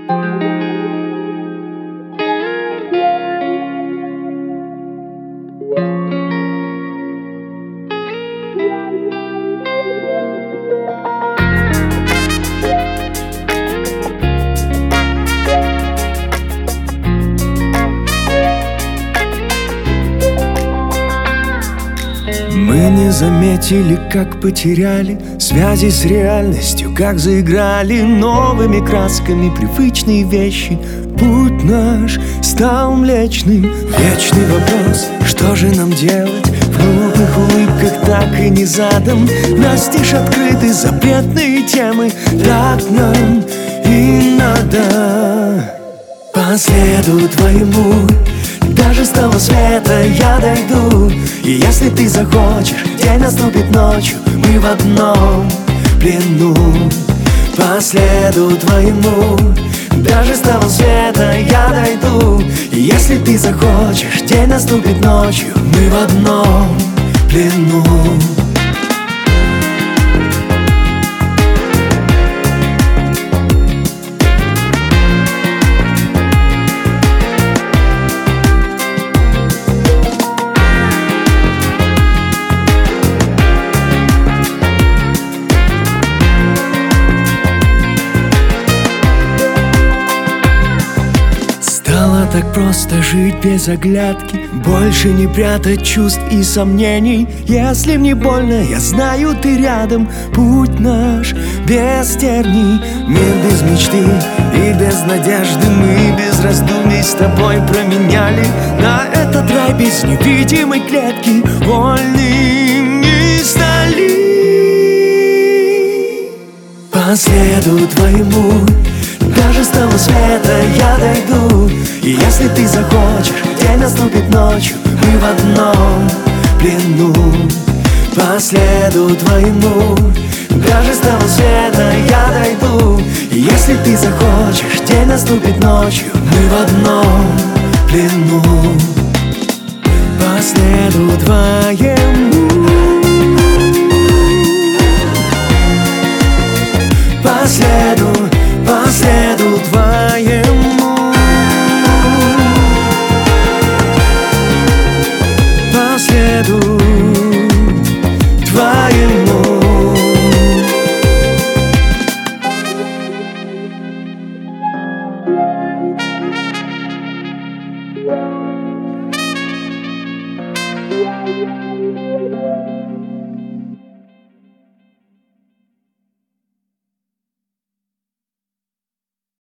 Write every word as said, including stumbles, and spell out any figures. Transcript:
Мы не заметили, как потеряли связи с реальностью, как заиграли новыми красками привычные вещи. Путь наш стал млечным. Вечный вопрос, что же нам делать? В глупых улыбках так и не задан. Настежь открыты запретные темы. Так нам и надо. По следу твоему даже с того света я дойду. И если ты захочешь, день наступит ночью, мы в одном плену. По следу твоему даже с того света я дойду. И если ты захочешь, день наступит ночью, мы в одном плену. Так просто жить без оглядки, больше не прятать чувств и сомнений. Если мне больно, я знаю, ты рядом. Путь наш без терний, мир без мечты и без надежды. Мы без раздумий с тобой променяли на этот рай без невидимой клетки. Вольными стали. По следу твоему даже с того света я дойду. И если ты захочешь, день наступит ночью, мы в одном плену. По следу твоему даже с того света я дойду. И если ты захочешь, день наступит ночью, мы в одном плену. По следу твоему